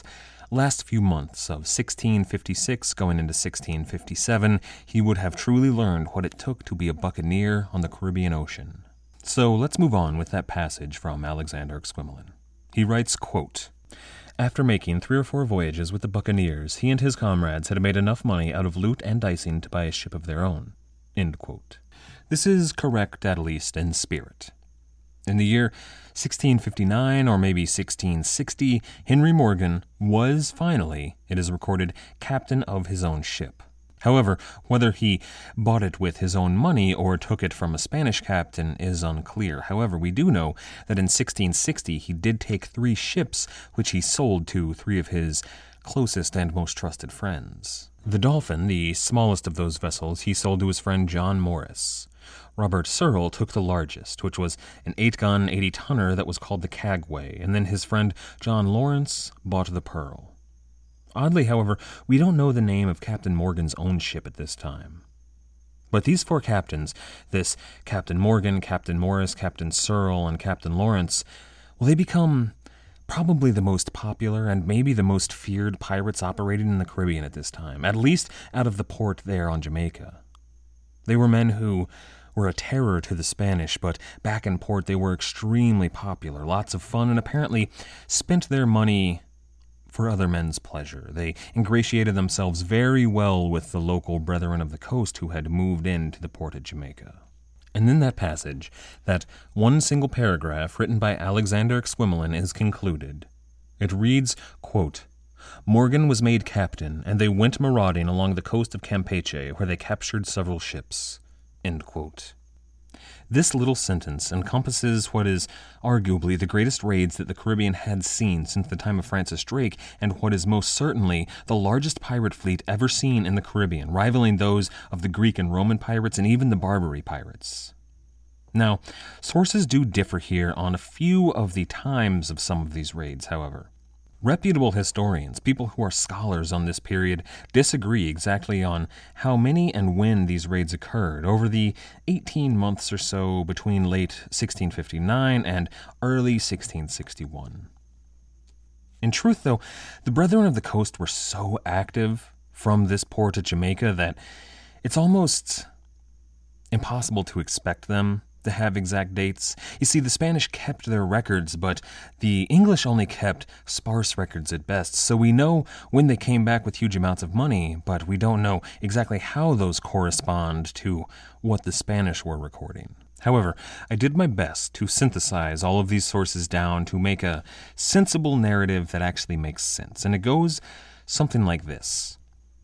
last few months of sixteen fifty-six going into sixteen fifty-seven, he would have truly learned what it took to be a buccaneer on the Caribbean Ocean. So let's move on with that passage from Alexander Exquemelin. He writes, quote, "After making three or four voyages with the buccaneers, he and his comrades had made enough money out of loot and dicing to buy a ship of their own." End quote. This is correct, at least in spirit. In the year sixteen fifty-nine, or maybe sixteen sixty, Henry Morgan was finally, it is recorded, captain of his own ship. However, whether he bought it with his own money or took it from a Spanish captain is unclear. However, we do know that in sixteen sixty he did take three ships, which he sold to three of his closest and most trusted friends. The Dolphin, the smallest of those vessels, he sold to his friend John Morris. Robert Searle took the largest, which was an eight-gun, eighty-tonner that was called the Cagway, and then his friend John Lawrence bought the Pearl. Oddly, however, we don't know the name of Captain Morgan's own ship at this time. But these four captains, this Captain Morgan, Captain Morris, Captain Searle, and Captain Lawrence, well, they become probably the most popular and maybe the most feared pirates operating in the Caribbean at this time, at least out of the port there on Jamaica. They were men who were a terror to the Spanish, but back in port they were extremely popular, lots of fun, and apparently spent their money for other men's pleasure. They ingratiated themselves very well with the local brethren of the coast who had moved into the port at Jamaica. And in that passage, that one single paragraph written by Alexander Exquemelin is concluded. It reads, quote, "Morgan was made captain, and they went marauding along the coast of Campeche, where they captured several ships." End quote. This little sentence encompasses what is arguably the greatest raids that the Caribbean had seen since the time of Francis Drake, and what is most certainly the largest pirate fleet ever seen in the Caribbean, rivaling those of the Greek and Roman pirates and even the Barbary pirates. Now, sources do differ here on a few of the times of some of these raids, however. Reputable historians, people who are scholars on this period, disagree exactly on how many and when these raids occurred over the eighteen months or so between late sixteen fifty-nine and early sixteen sixty-one. In truth, though, the Brethren of the Coast were so active from this port at Jamaica that it's almost impossible to expect them to have exact dates. You see, the Spanish kept their records, but the English only kept sparse records at best, so we know when they came back with huge amounts of money, but we don't know exactly how those correspond to what the Spanish were recording. However, I did my best to synthesize all of these sources down to make a sensible narrative that actually makes sense, and it goes something like this.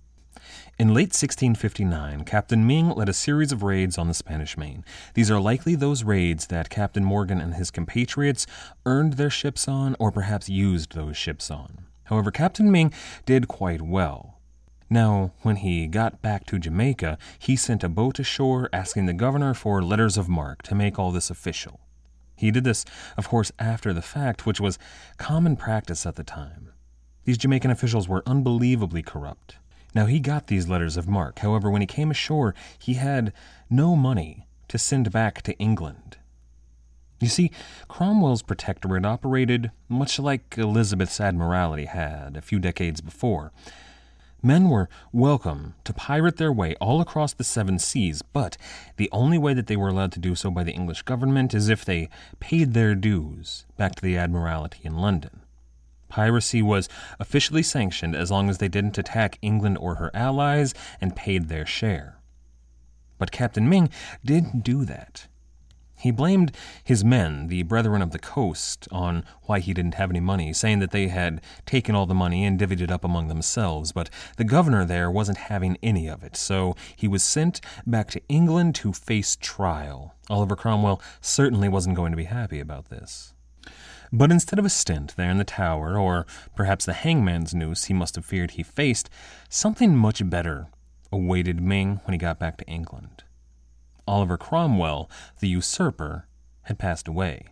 In late sixteen fifty-nine, Captain Ming led a series of raids on the Spanish Main. These are likely those raids that Captain Morgan and his compatriots earned their ships on, or perhaps used those ships on. However, Captain Ming did quite well. Now, when he got back to Jamaica, he sent a boat ashore asking the governor for letters of marque to make all this official. He did this, of course, after the fact, which was common practice at the time. These Jamaican officials were unbelievably corrupt. Now, he got these letters of marque. However, when he came ashore, he had no money to send back to England. You see, Cromwell's protectorate operated much like Elizabeth's Admiralty had a few decades before. Men were welcome to pirate their way all across the seven seas, but the only way that they were allowed to do so by the English government is if they paid their dues back to the Admiralty in London. Piracy was officially sanctioned as long as they didn't attack England or her allies and paid their share. But Captain Ming didn't do that. He blamed his men, the Brethren of the Coast, on why he didn't have any money, saying that they had taken all the money and divvied it up among themselves, but the governor there wasn't having any of it, so he was sent back to England to face trial. Oliver Cromwell certainly wasn't going to be happy about this. But instead of a stint there in the Tower, or perhaps the hangman's noose he must have feared he faced, something much better awaited Ming when he got back to England. Oliver Cromwell, the usurper, had passed away.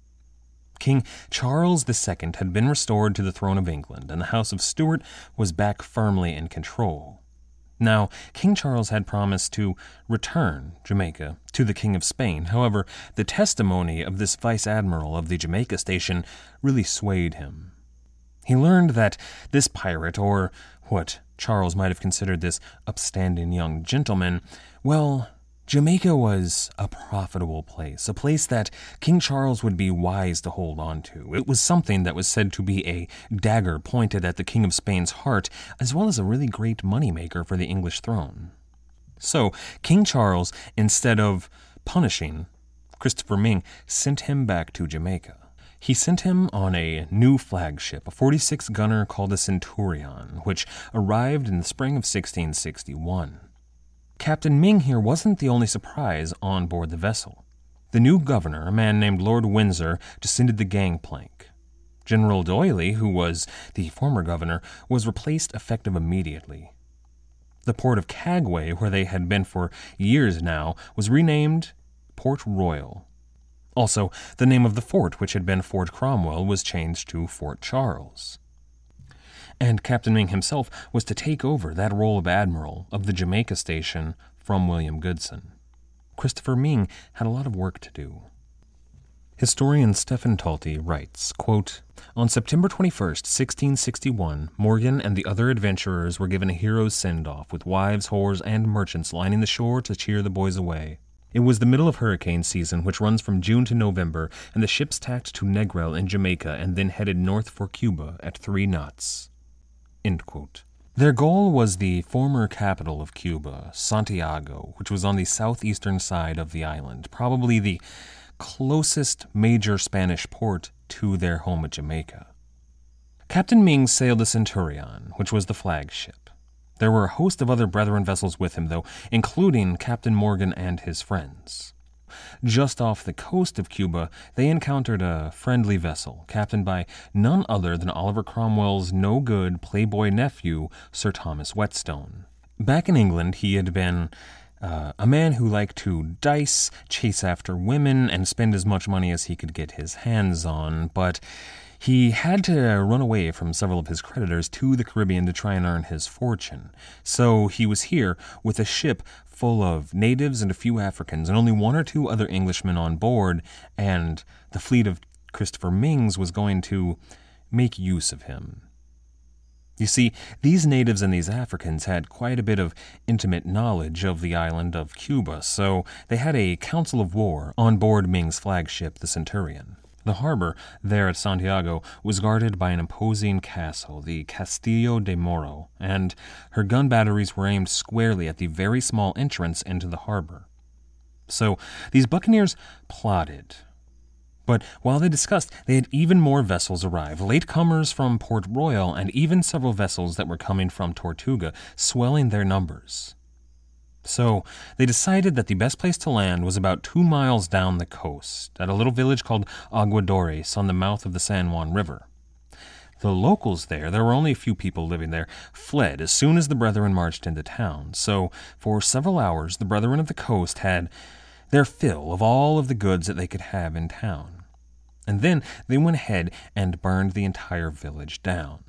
King Charles the Second had been restored to the throne of England, and the House of Stuart was back firmly in control. Now, King Charles had promised to return Jamaica to the King of Spain. However, the testimony of this vice admiral of the Jamaica station really swayed him. He learned that this pirate, or what Charles might have considered this upstanding young gentleman, well, Jamaica was a profitable place, a place that King Charles would be wise to hold on to. It was something that was said to be a dagger pointed at the King of Spain's heart, as well as a really great moneymaker for the English throne. So, King Charles, instead of punishing Christopher Ming, sent him back to Jamaica. He sent him on a new flagship, a forty-six gunner called the Centurion, which arrived in the spring of sixteen sixty-one. Captain Ming here wasn't the only surprise on board the vessel. The new governor, a man named Lord Windsor, descended the gangplank. General D'Oyly, who was the former governor, was replaced effective immediately. The port of Kagway, where they had been for years now, was renamed Port Royal. Also, the name of the fort, which had been Fort Cromwell, was changed to Fort Charles. And Captain Ming himself was to take over that role of admiral of the Jamaica station from William Goodson. Christopher Ming had a lot of work to do. Historian Stephen Talty writes, quote, "On September twenty-first, sixteen sixty-one, Morgan and the other adventurers were given a hero's send-off, with wives, whores, and merchants lining the shore to cheer the boys away. It was the middle of hurricane season, which runs from June to November, and the ships tacked to Negril in Jamaica and then headed north for Cuba at three knots." End quote. Their goal was the former capital of Cuba, Santiago, which was on the southeastern side of the island, probably the closest major Spanish port to their home at Jamaica. Captain Ming sailed the Centurion, which was the flagship. There were a host of other brethren vessels with him, though, including Captain Morgan and his friends. Just off the coast of Cuba, they encountered a friendly vessel, captained by none other than Oliver Cromwell's no-good playboy nephew, Sir Thomas Whetstone. Back in England, he had been uh, a man who liked to dice, chase after women, and spend as much money as he could get his hands on, but he had to run away from several of his creditors to the Caribbean to try and earn his fortune. So he was here with a ship full of natives and a few Africans, and only one or two other Englishmen on board, and the fleet of Christopher Ming's was going to make use of him. You see, these natives and these Africans had quite a bit of intimate knowledge of the island of Cuba, so they had a council of war on board Ming's flagship, the Centurion. The harbor there at Santiago was guarded by an imposing castle, the Castillo de Moro, and her gun batteries were aimed squarely at the very small entrance into the harbor. So these buccaneers plotted. But while they discussed, they had even more vessels arrive, latecomers from Port Royal, and even several vessels that were coming from Tortuga, swelling their numbers. So they decided that the best place to land was about two miles down the coast, at a little village called Aguadores on the mouth of the San Juan River. The locals there, there were only a few people living there, fled as soon as the Brethren marched into town. So for several hours, the Brethren of the coast had their fill of all of the goods that they could have in town. And then they went ahead and burned the entire village down.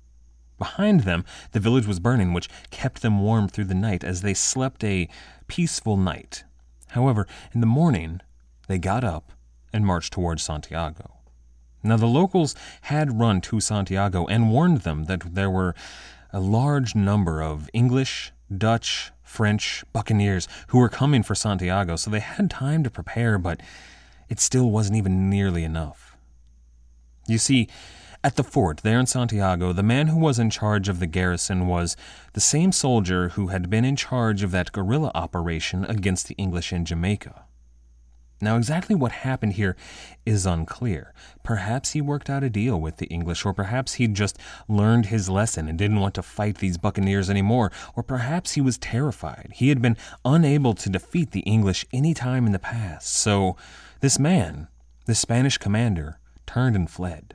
Behind them, the village was burning, which kept them warm through the night as they slept a peaceful night. However, in the morning, they got up and marched towards Santiago. Now, the locals had run to Santiago and warned them that there were a large number of English, Dutch, French buccaneers who were coming for Santiago, so they had time to prepare, but it still wasn't even nearly enough. You see, at the fort there in Santiago, the man who was in charge of the garrison was the same soldier who had been in charge of that guerrilla operation against the English in Jamaica. Now, exactly what happened here is unclear. Perhaps he worked out a deal with the English, or perhaps he'd just learned his lesson and didn't want to fight these buccaneers anymore, or perhaps he was terrified. He had been unable to defeat the English any time in the past, so this man, the Spanish commander, turned and fled.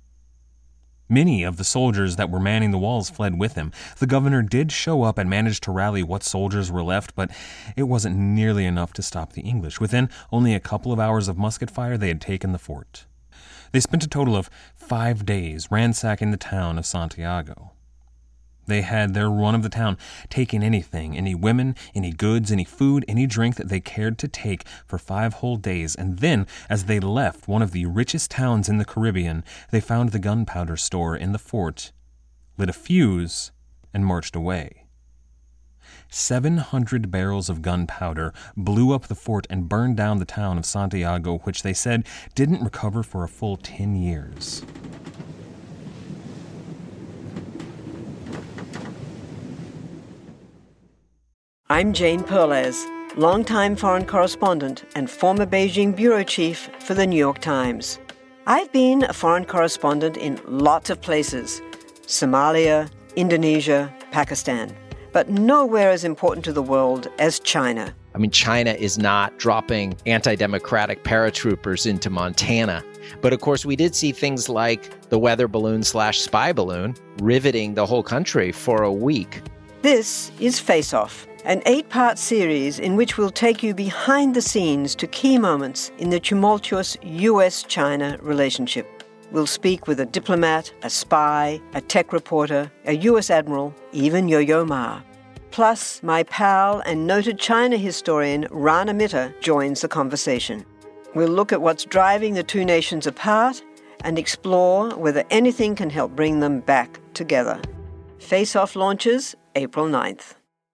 Many of the soldiers that were manning the walls fled with him. The governor did show up and managed to rally what soldiers were left, but it wasn't nearly enough to stop the English. Within only a couple of hours of musket fire, they had taken the fort. They spent a total of five days ransacking the town of Santiago. They had their run of the town, taking anything, any women, any goods, any food, any drink that they cared to take for five whole days. And then, as they left one of the richest towns in the Caribbean, they found the gunpowder store in the fort, lit a fuse, and marched away. Seven hundred barrels of gunpowder blew up the fort and burned down the town of Santiago, which they said didn't recover for a full ten years. I'm Jane Perlez, longtime foreign correspondent and former Beijing bureau chief for the New York Times. I've been a foreign correspondent in lots of places: Somalia, Indonesia, Pakistan, but nowhere as important to the world as China. I mean, China is not dropping anti-democratic paratroopers into Montana. But of course, we did see things like the weather balloon slash spy balloon riveting the whole country for a week. This is Face Off, an eight-part series in which we'll take you behind the scenes to key moments in the tumultuous U S China relationship. We'll speak with a diplomat, a spy, a tech reporter, a U S admiral, even Yo-Yo Ma. Plus, my pal and noted China historian Rana Mitter joins the conversation. We'll look at what's driving the two nations apart and explore whether anything can help bring them back together. Face Off launches April ninth.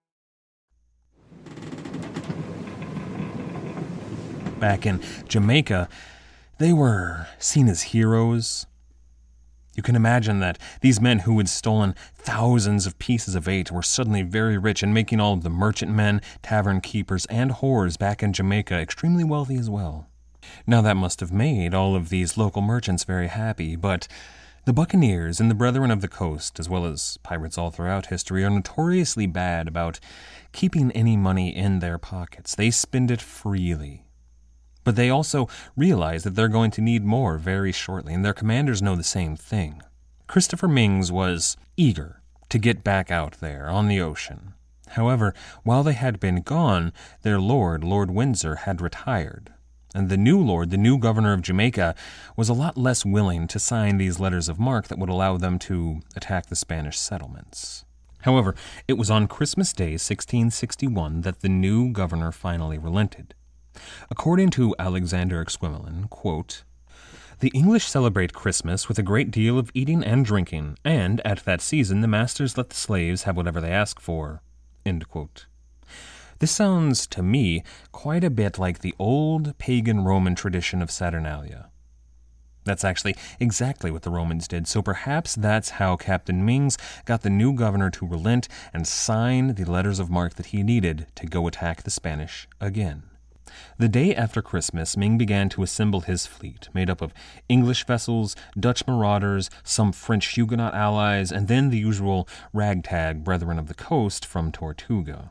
Back in Jamaica, they were seen as heroes. You can imagine that these men who had stolen thousands of pieces of eight were suddenly very rich and making all of the merchantmen, tavern keepers, and whores back in Jamaica extremely wealthy as well. Now that must have made all of these local merchants very happy, but the buccaneers and the Brethren of the Coast, as well as pirates all throughout history, are notoriously bad about keeping any money in their pockets. They spend it freely. But they also realize that they're going to need more very shortly, and their commanders know the same thing. Christopher Mings was eager to get back out there on the ocean. However, while they had been gone, their lord, Lord Windsor, had retired. And the new lord, the new governor of Jamaica, was a lot less willing to sign these letters of marque that would allow them to attack the Spanish settlements. However, it was on Christmas Day, sixteen sixty-one, that the new governor finally relented. According to Alexander Exquemelin, quote, "The English celebrate Christmas with a great deal of eating and drinking, and at that season the masters let the slaves have whatever they ask for." End quote. This sounds, to me, quite a bit like the old pagan Roman tradition of Saturnalia. That's actually exactly what the Romans did, so perhaps that's how Captain Mings got the new governor to relent and sign the letters of marque that he needed to go attack the Spanish again. The day after Christmas, Ming began to assemble his fleet, made up of English vessels, Dutch marauders, some French Huguenot allies, and then the usual ragtag Brethren of the Coast from Tortuga.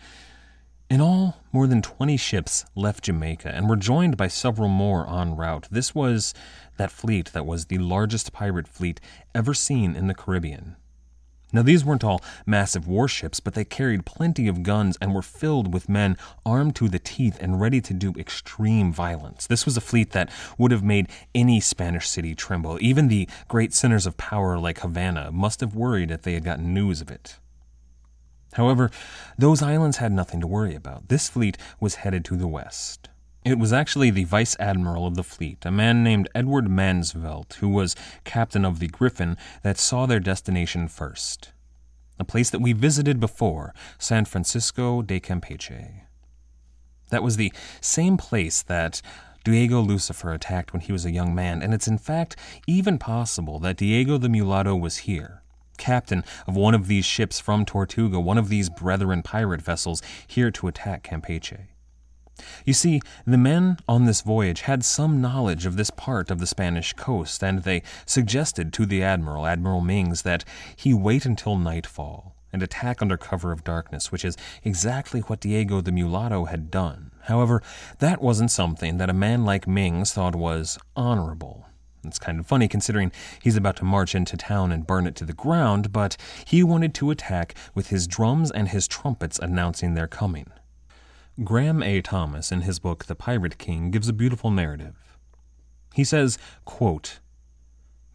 In all, more than twenty ships left Jamaica and were joined by several more en route. This was that fleet that was the largest pirate fleet ever seen in the Caribbean. Now, these weren't all massive warships, but they carried plenty of guns and were filled with men armed to the teeth and ready to do extreme violence. This was a fleet that would have made any Spanish city tremble. Even the great centers of power like Havana must have worried if they had gotten news of it. However, those islands had nothing to worry about. This fleet was headed to the west. It was actually the vice admiral of the fleet, a man named Edward Mansvelt, who was captain of the Griffin, that saw their destination first. A place that we visited before, San Francisco de Campeche. That was the same place that Diego Lucifer attacked when he was a young man, and it's in fact even possible that Diego the Mulatto was here, captain of one of these ships from Tortuga, one of these Brethren pirate vessels, here to attack Campeche. You see, the men on this voyage had some knowledge of this part of the Spanish coast, and they suggested to the admiral, Admiral Mings, that he wait until nightfall and attack under cover of darkness, which is exactly what Diego the Mulatto had done. However, that wasn't something that a man like Mings thought was honorable. It's kind of funny considering he's about to march into town and burn it to the ground, but he wanted to attack with his drums and his trumpets announcing their coming. Graham A. Thomas, in his book The Pirate King, gives a beautiful narrative. He says, quote,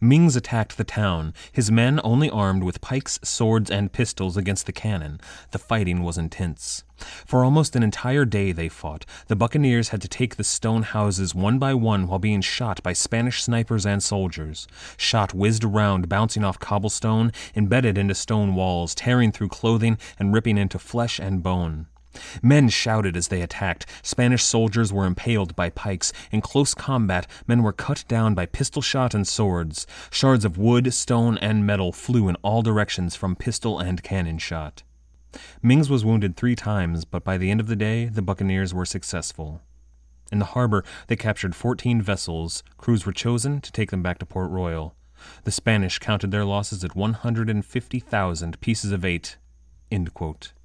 Mings attacked the town, his men only armed with pikes, swords, and pistols against the cannon. The fighting was intense. For almost an entire day they fought. The buccaneers had to take the stone houses one by one while being shot by Spanish snipers and soldiers. Shot whizzed around, bouncing off cobblestone, embedded into stone walls, tearing through clothing, and ripping into flesh and bone. Men shouted as they attacked. Spanish soldiers were impaled by pikes. In close combat, men were cut down by pistol shot and swords. Shards of wood, stone, and metal flew in all directions from pistol and cannon shot. Mings was wounded three times, but by the end of the day, the buccaneers were successful. In the harbor, they captured fourteen vessels. Crews were chosen to take them back to Port Royal. The Spanish counted their losses at one hundred fifty thousand pieces of eight. End quote.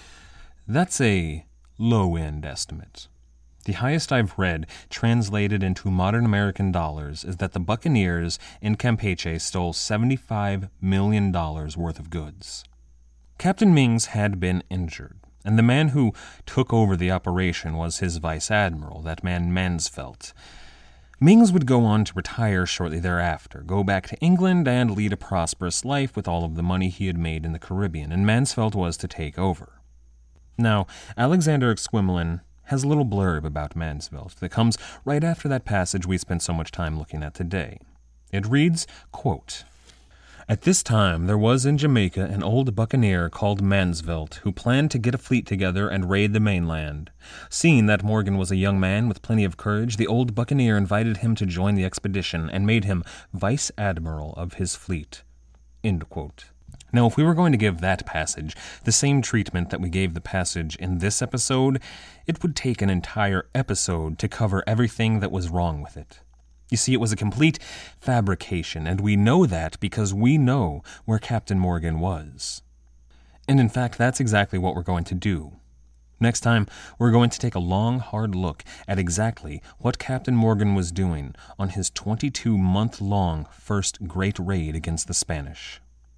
That's a low-end estimate. The highest I've read, translated into modern American dollars, is that the Buccaneers in Campeche stole seventy-five million dollars worth of goods. Captain Mings had been injured, and the man who took over the operation was his vice admiral, that man Mansvelt. Mings would go on to retire shortly thereafter, go back to England, and lead a prosperous life with all of the money he had made in the Caribbean, and Mansvelt was to take over. Now, Alexander Exquemelin has a little blurb about Mansvelt that comes right after that passage we spent so much time looking at today. It reads, quote, "At this time there was in Jamaica an old buccaneer called Mansvelt, who planned to get a fleet together and raid the mainland. Seeing that Morgan was a young man with plenty of courage, the old buccaneer invited him to join the expedition and made him vice admiral of his fleet." End quote. Now, if we were going to give that passage the same treatment that we gave the passage in this episode, it would take an entire episode to cover everything that was wrong with it. You see, it was a complete fabrication, and we know that because we know where Captain Morgan was. And in fact, that's exactly what we're going to do. Next time, we're going to take a long, hard look at exactly what Captain Morgan was doing on his twenty-two month long first great raid against the Spanish.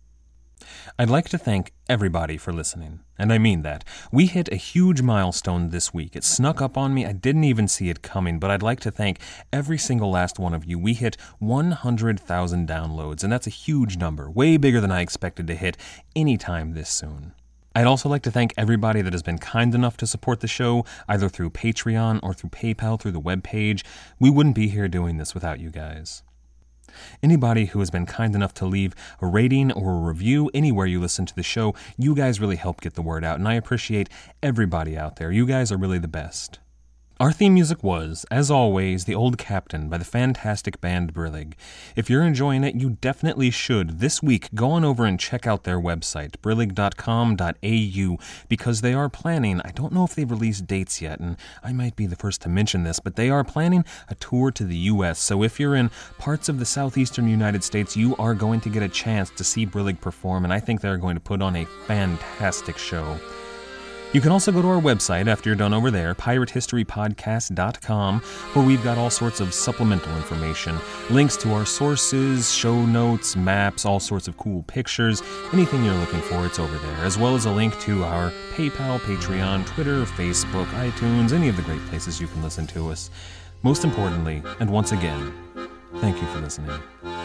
I'd like to thank everybody for listening, and I mean that. We hit a huge milestone this week. It snuck up on me. I didn't even see it coming, but I'd like to thank every single last one of you. We hit one hundred thousand downloads, and that's a huge number, way bigger than I expected to hit any time this soon. I'd also like to thank everybody that has been kind enough to support the show, either through Patreon or through PayPal, through the webpage. We wouldn't be here doing this without you guys. Anybody who has been kind enough to leave a rating or a review anywhere you listen to the show, you guys really help get the word out, and I appreciate everybody out there. You guys are really the best. Our theme music was, as always, The Old Captain by the fantastic band Brillig. If you're enjoying it, you definitely should, this week, go on over and check out their website, brillig dot com dot a u, because they are planning, I don't know if they've released dates yet, and I might be the first to mention this, but they are planning a tour to the U S, so if you're in parts of the southeastern United States, you are going to get a chance to see Brillig perform, and I think they're going to put on a fantastic show. You can also go to our website after you're done over there, pirate history podcast dot com, where we've got all sorts of supplemental information, links to our sources, show notes, maps, all sorts of cool pictures, anything you're looking for, it's over there, as well as a link to our PayPal, Patreon, Twitter, Facebook, iTunes, any of the great places you can listen to us. Most importantly, and once again, thank you for listening.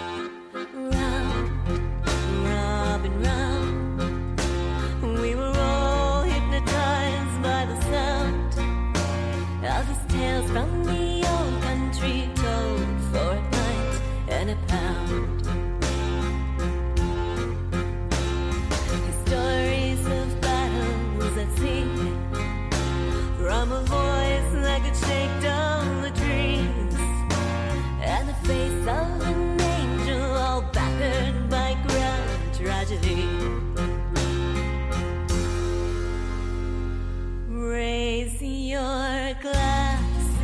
From the old country told for a pint and a pound. His stories of battles at sea, from a voice that could shake down the trees, and the face of an angel all battered by grand tragedy. Raise your glass,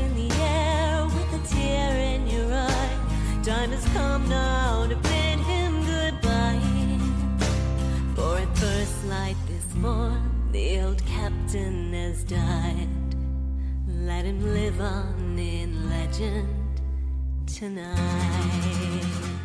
time has come now to bid him goodbye. For at first light this morn, the old captain has died. Let him live on in legend tonight.